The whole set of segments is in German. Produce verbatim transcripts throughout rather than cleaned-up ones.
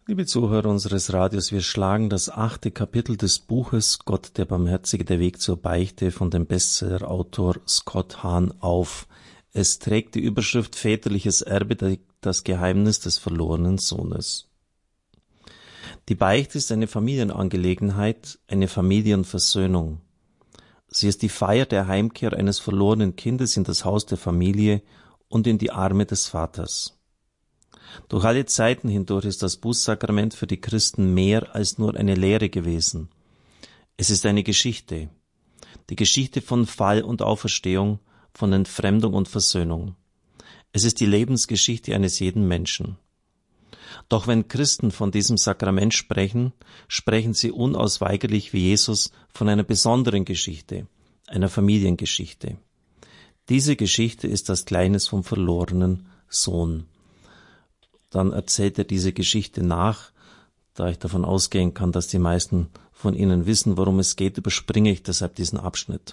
Liebe Zuhörer unseres Radios, wir schlagen das achte Kapitel des Buches Gott der Barmherzige, der Weg zur Beichte von dem Bestsellerautor Scott Hahn auf. Es trägt die Überschrift Väterliches Erbe, das Geheimnis des verlorenen Sohnes. Die Beichte ist eine Familienangelegenheit, eine Familienversöhnung. Sie ist die Feier der Heimkehr eines verlorenen Kindes in das Haus der Familie und in die Arme des Vaters. Durch alle Zeiten hindurch ist das Bußsakrament für die Christen mehr als nur eine Lehre gewesen. Es ist eine Geschichte. Die Geschichte von Fall und Auferstehung, von Entfremdung und Versöhnung. Es ist die Lebensgeschichte eines jeden Menschen. Doch wenn Christen von diesem Sakrament sprechen, sprechen sie unausweigerlich wie Jesus von einer besonderen Geschichte, einer Familiengeschichte. Diese Geschichte ist das Gleichnis vom verlorenen Sohn. Dann erzählt er diese Geschichte nach. Da ich davon ausgehen kann, dass die meisten von Ihnen wissen, worum es geht, überspringe ich deshalb diesen Abschnitt.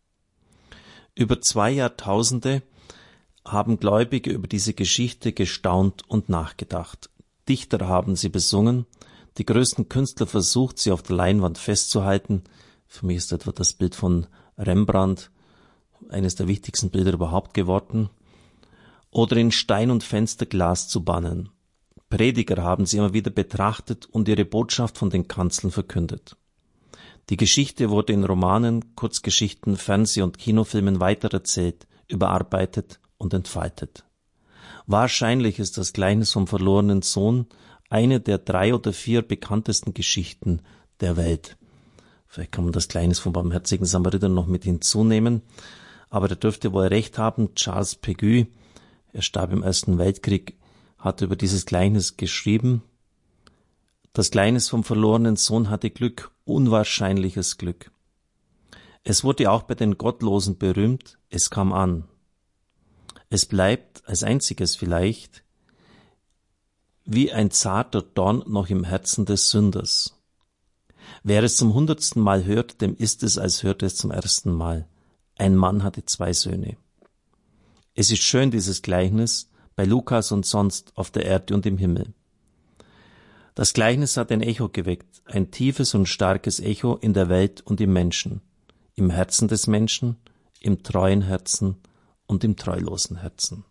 Über zwei Jahrtausende haben Gläubige über diese Geschichte gestaunt und nachgedacht. Dichter haben sie besungen, die größten Künstler versucht, sie auf der Leinwand festzuhalten. Für mich ist etwa das Bild von Rembrandt eines der wichtigsten Bilder überhaupt geworden. Oder in Stein und Fensterglas zu bannen. Prediger haben sie immer wieder betrachtet und ihre Botschaft von den Kanzeln verkündet. Die Geschichte wurde in Romanen, Kurzgeschichten, Fernseh- und Kinofilmen weitererzählt, überarbeitet und entfaltet. Wahrscheinlich ist das Gleichnis vom verlorenen Sohn eine der drei oder vier bekanntesten Geschichten der Welt. Vielleicht kann man das Gleichnis vom barmherzigen Samariter noch mit hinzunehmen, aber der dürfte wohl recht haben. Charles Péguy, er starb im Ersten Weltkrieg, hat über dieses Gleichnis geschrieben. Das Gleichnis vom verlorenen Sohn hatte Glück, unwahrscheinliches Glück. Es wurde auch bei den Gottlosen berühmt, es kam an. Es bleibt, als einziges vielleicht, wie ein zarter Dorn noch im Herzen des Sünders. Wer es zum hundertsten Mal hört, dem ist es, als hörte es zum ersten Mal. Ein Mann hatte zwei Söhne. Es ist schön, dieses Gleichnis, bei Lukas und sonst auf der Erde und im Himmel. Das Gleichnis hat ein Echo geweckt, ein tiefes und starkes Echo in der Welt und im Menschen, im Herzen des Menschen, im treuen Herzen und im treulosen Herzen.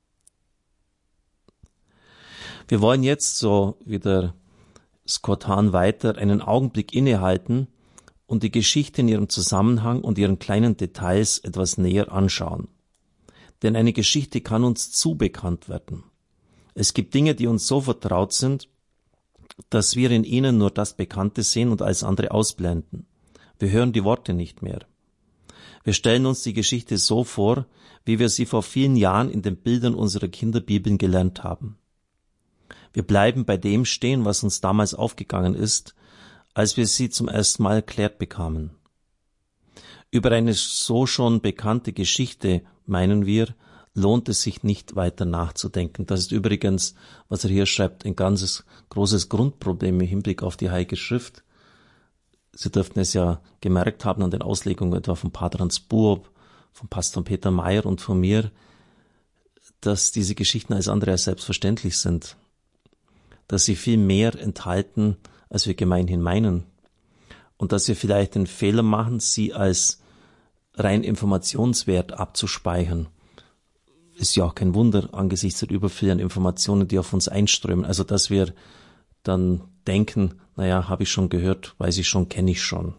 Wir wollen jetzt, so wie der Scott Hahn weiter, einen Augenblick innehalten und die Geschichte in ihrem Zusammenhang und ihren kleinen Details etwas näher anschauen. Denn eine Geschichte kann uns zu bekannt werden. Es gibt Dinge, die uns so vertraut sind, dass wir in ihnen nur das Bekannte sehen und alles andere ausblenden. Wir hören die Worte nicht mehr. Wir stellen uns die Geschichte so vor, wie wir sie vor vielen Jahren in den Bildern unserer Kinderbibeln gelernt haben. Wir bleiben bei dem stehen, was uns damals aufgegangen ist, als wir sie zum ersten Mal erklärt bekamen. Über eine so schon bekannte Geschichte, meinen wir, lohnt es sich nicht weiter nachzudenken. Das ist übrigens, was er hier schreibt, ein ganzes großes Grundproblem im Hinblick auf die Heilige Schrift. Sie dürften es ja gemerkt haben an den Auslegungen etwa von Pater Hans Buob, von Pastor Peter Meyer und von mir, dass diese Geschichten als andere als selbstverständlich sind. Dass sie viel mehr enthalten, als wir gemeinhin meinen. Und dass wir vielleicht den Fehler machen, sie als rein Informationswert abzuspeichern. Ist ja auch kein Wunder angesichts der übervielen Informationen, die auf uns einströmen. Also dass wir dann denken, naja, habe ich schon gehört, weiß ich schon, kenne ich schon.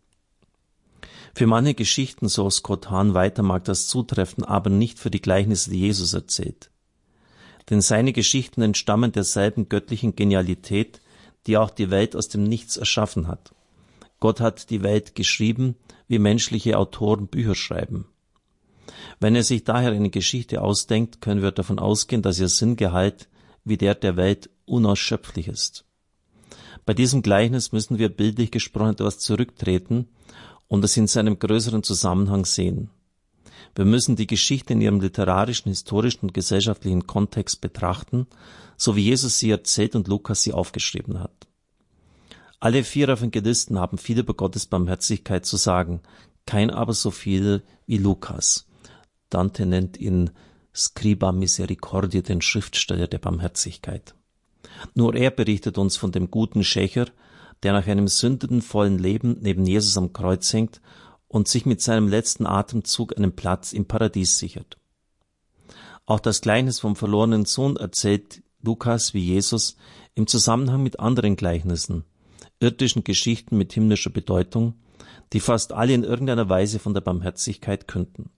Für manche Geschichten, so Scott Hahn weiter, mag das zutreffen, aber nicht für die Gleichnisse, die Jesus erzählt. Denn seine Geschichten entstammen derselben göttlichen Genialität, die auch die Welt aus dem Nichts erschaffen hat. Gott hat die Welt geschrieben, wie menschliche Autoren Bücher schreiben. Wenn er sich daher eine Geschichte ausdenkt, können wir davon ausgehen, dass ihr Sinngehalt wie der der Welt unausschöpflich ist. Bei diesem Gleichnis müssen wir bildlich gesprochen etwas zurücktreten und es in seinem größeren Zusammenhang sehen. Wir müssen die Geschichte in ihrem literarischen, historischen und gesellschaftlichen Kontext betrachten, so wie Jesus sie erzählt und Lukas sie aufgeschrieben hat. Alle vier Evangelisten haben viel über Gottes Barmherzigkeit zu sagen, kein aber so viel wie Lukas. Dante nennt ihn Scriba Misericordiae, den Schriftsteller der Barmherzigkeit. Nur er berichtet uns von dem guten Schächer, der nach einem sündenvollen Leben neben Jesus am Kreuz hängt und sich mit seinem letzten Atemzug einen Platz im Paradies sichert. Auch das Gleichnis vom verlorenen Sohn erzählt Lukas wie Jesus im Zusammenhang mit anderen Gleichnissen, irdischen Geschichten mit himmlischer Bedeutung, die fast alle in irgendeiner Weise von der Barmherzigkeit künden.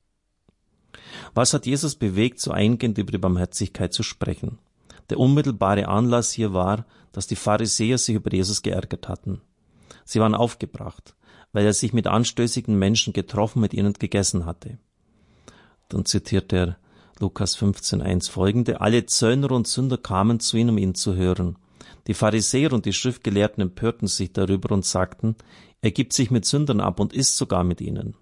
Was hat Jesus bewegt, so eingehend über die Barmherzigkeit zu sprechen? Der unmittelbare Anlass hier war, dass die Pharisäer sich über Jesus geärgert hatten. Sie waren aufgebracht, weil er sich mit anstößigen Menschen getroffen, mit ihnen gegessen hatte. Dann zitiert er Lukas fünfzehn eins folgende: Alle Zöllner und Sünder kamen zu ihm, um ihn zu hören. Die Pharisäer und die Schriftgelehrten empörten sich darüber und sagten, er gibt sich mit Sündern ab und isst sogar mit ihnen.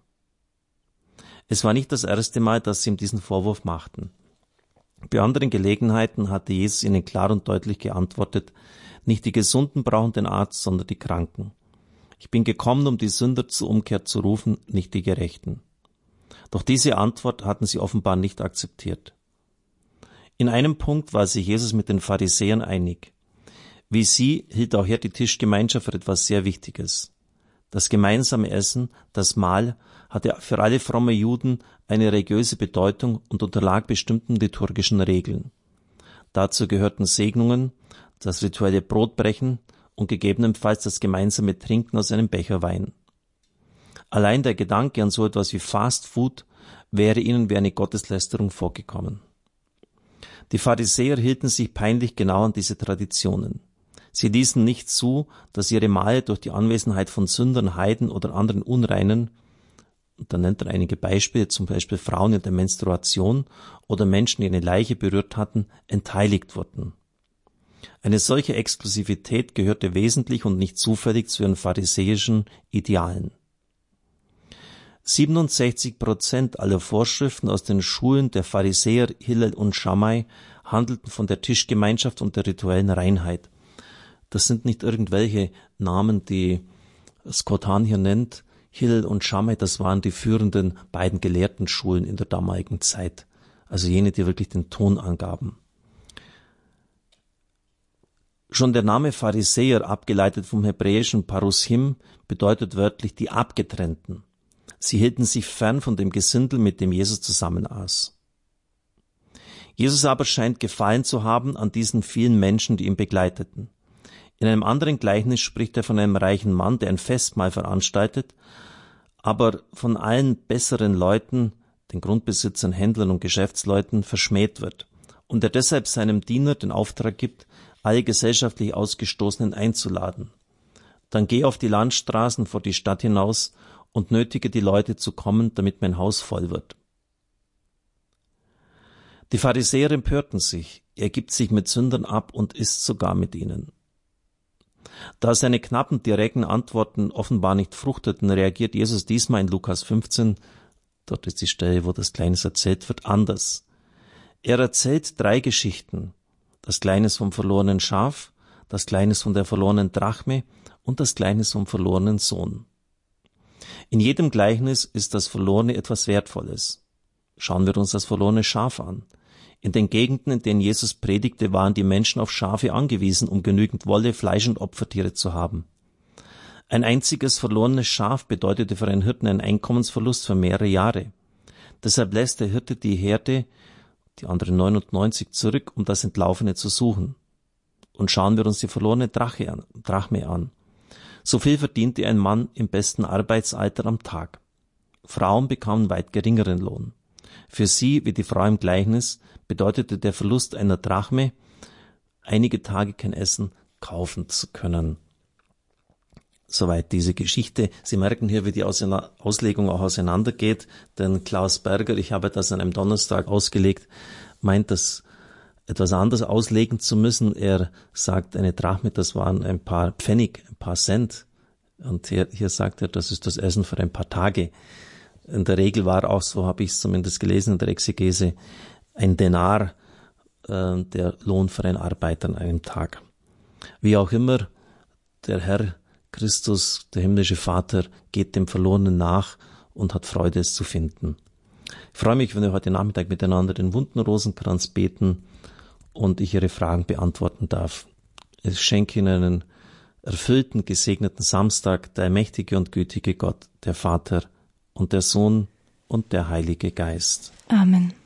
Es war nicht das erste Mal, dass sie ihm diesen Vorwurf machten. Bei anderen Gelegenheiten hatte Jesus ihnen klar und deutlich geantwortet, nicht die Gesunden brauchen den Arzt, sondern die Kranken. Ich bin gekommen, um die Sünder zur Umkehr zu rufen, nicht die Gerechten. Doch diese Antwort hatten sie offenbar nicht akzeptiert. In einem Punkt war sich Jesus mit den Pharisäern einig. Wie sie hielt auch er die Tischgemeinschaft für etwas sehr Wichtiges. Das gemeinsame Essen, das Mahl, hatte für alle fromme Juden eine religiöse Bedeutung und unterlag bestimmten liturgischen Regeln. Dazu gehörten Segnungen, das rituelle Brotbrechen und gegebenenfalls das gemeinsame Trinken aus einem Becher Wein. Allein der Gedanke an so etwas wie Fast Food wäre ihnen wie eine Gotteslästerung vorgekommen. Die Pharisäer hielten sich peinlich genau an diese Traditionen. Sie ließen nicht zu, dass ihre Mahle durch die Anwesenheit von Sündern, Heiden oder anderen Unreinen, und dann nennt er einige Beispiele, zum Beispiel Frauen in der Menstruation oder Menschen, die eine Leiche berührt hatten, entheiligt wurden. Eine solche Exklusivität gehörte wesentlich und nicht zufällig zu ihren pharisäischen Idealen. siebenundsechzig Prozent aller Vorschriften aus den Schulen der Pharisäer Hillel und Shammai handelten von der Tischgemeinschaft und der rituellen Reinheit. Das sind nicht irgendwelche Namen, die Scott Hahn hier nennt. Hillel und Shammai, das waren die führenden beiden Gelehrtenschulen in der damaligen Zeit. Also jene, die wirklich den Ton angaben. Schon der Name Pharisäer, abgeleitet vom hebräischen Parusim, bedeutet wörtlich die Abgetrennten. Sie hielten sich fern von dem Gesindel, mit dem Jesus zusammen aß. Jesus aber scheint Gefallen zu haben an diesen vielen Menschen, die ihn begleiteten. In einem anderen Gleichnis spricht er von einem reichen Mann, der ein Festmahl veranstaltet, aber von allen besseren Leuten, den Grundbesitzern, Händlern und Geschäftsleuten, verschmäht wird und er deshalb seinem Diener den Auftrag gibt, alle gesellschaftlich Ausgestoßenen einzuladen. Dann geh auf die Landstraßen vor die Stadt hinaus und nötige die Leute zu kommen, damit mein Haus voll wird. Die Pharisäer empörten sich, er gibt sich mit Sündern ab und isst sogar mit ihnen. Da seine knappen, direkten Antworten offenbar nicht fruchteten, reagiert Jesus diesmal in Lukas fünfzehn, dort ist die Stelle, wo das Gleichnis erzählt wird, anders. Er erzählt drei Geschichten, das Gleichnis vom verlorenen Schaf, das Gleichnis von der verlorenen Drachme und das Gleichnis vom verlorenen Sohn. In jedem Gleichnis ist das Verlorene etwas Wertvolles. Schauen wir uns das verlorene Schaf an. In den Gegenden, in denen Jesus predigte, waren die Menschen auf Schafe angewiesen, um genügend Wolle, Fleisch und Opfertiere zu haben. Ein einziges verlorenes Schaf bedeutete für einen Hirten einen Einkommensverlust für mehrere Jahre. Deshalb lässt der Hirte die Herde, die anderen neunundneunzig, zurück, um das Entlaufene zu suchen. Und schauen wir uns die verlorene Drache an, Drachme an. So viel verdiente ein Mann im besten Arbeitsalter am Tag. Frauen bekamen weit geringeren Lohn. Für sie, wie die Frau im Gleichnis, bedeutete der Verlust einer Drachme, einige Tage kein Essen kaufen zu können. Soweit diese Geschichte. Sie merken hier, wie die Auslegung auch auseinandergeht, denn Klaus Berger, ich habe das an einem Donnerstag ausgelegt, meint das etwas anders auslegen zu müssen. Er sagt, eine Drachme, das waren ein paar Pfennig, ein paar Cent. Und hier, hier sagt er, das ist das Essen für ein paar Tage. In der Regel war auch, so habe ich es zumindest gelesen in der Exegese, ein Denar äh, der Lohn für einen Arbeiter an einem Tag. Wie auch immer, der Herr Christus, der himmlische Vater, geht dem Verlorenen nach und hat Freude, es zu finden. Ich freue mich, wenn wir heute Nachmittag miteinander den wunden Rosenkranz beten und ich Ihre Fragen beantworten darf. Ich schenke Ihnen einen erfüllten, gesegneten Samstag, der mächtige und gütige Gott, der Vater und der Sohn und der Heilige Geist. Amen.